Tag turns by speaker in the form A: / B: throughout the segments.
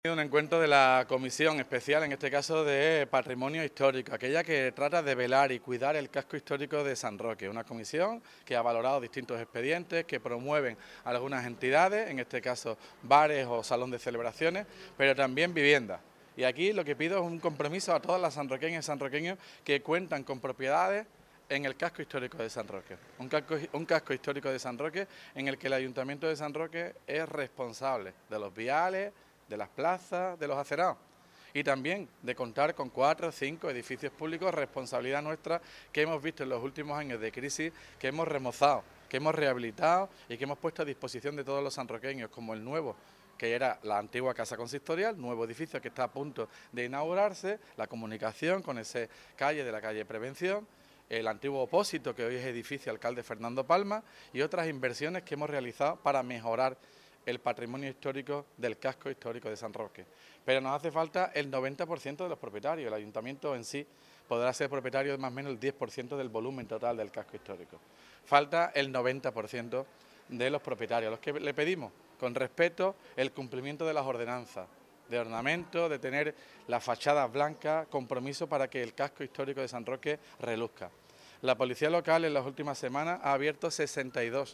A: Un encuentro de la Comisión Especial, en este caso de Patrimonio Histórico, aquella que trata de velar y cuidar el casco histórico de San Roque. Una comisión que ha valorado distintos expedientes, que promueven algunas entidades, en este caso bares o salón de celebraciones, pero también viviendas. Y aquí lo que pido es un compromiso a todas las sanroqueñas y sanroqueños que cuentan con propiedades en el casco histórico de San Roque. Un casco histórico de San Roque en el que el Ayuntamiento de San Roque es responsable de los viales, de las plazas, de los acerados y también de contar con 4 o 5 edificios públicos, responsabilidad nuestra que hemos visto en los últimos años de crisis, que hemos remozado, que hemos rehabilitado y que hemos puesto a disposición de todos los sanroqueños, como el nuevo, que era la antigua Casa Consistorial, nuevo edificio que está a punto de inaugurarse, la comunicación con esa calle de la calle Prevención, el antiguo Opósito, que hoy es edificio Alcalde Fernando Palma, y otras inversiones que hemos realizado para mejorar el patrimonio histórico del casco histórico de San Roque. Pero nos hace falta el 90% de los propietarios. El ayuntamiento en sí podrá ser propietario de más o menos el 10% del volumen total del casco histórico. Falta el 90% de los propietarios, a los que le pedimos con respeto el cumplimiento de las ordenanzas de ornamento, de tener las fachadas blancas, compromiso para que el casco histórico de San Roque reluzca. La policía local en las últimas semanas ha abierto 62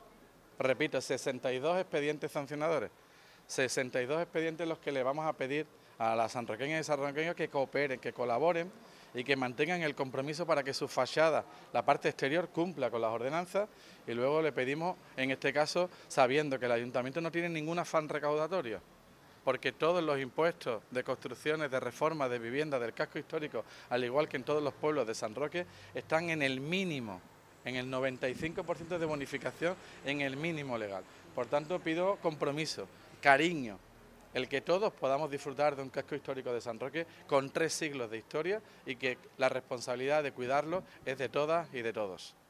A: expedientes sancionadores, 62 expedientes los que le vamos a pedir a las sanroqueñas y sanroqueños que cooperen, que colaboren y que mantengan el compromiso para que su fachada, la parte exterior, cumpla con las ordenanzas, y luego le pedimos, en este caso, sabiendo que el ayuntamiento no tiene ningún afán recaudatorio, porque todos los impuestos de construcciones, de reformas, de viviendas, del casco histórico, al igual que en todos los pueblos de San Roque, están en el mínimo, en el 95% de bonificación, en el mínimo legal. Por tanto, pido compromiso, cariño, el que todos podamos disfrutar de un casco histórico de San Roque con 3 siglos de historia y que la responsabilidad de cuidarlo es de todas y de todos.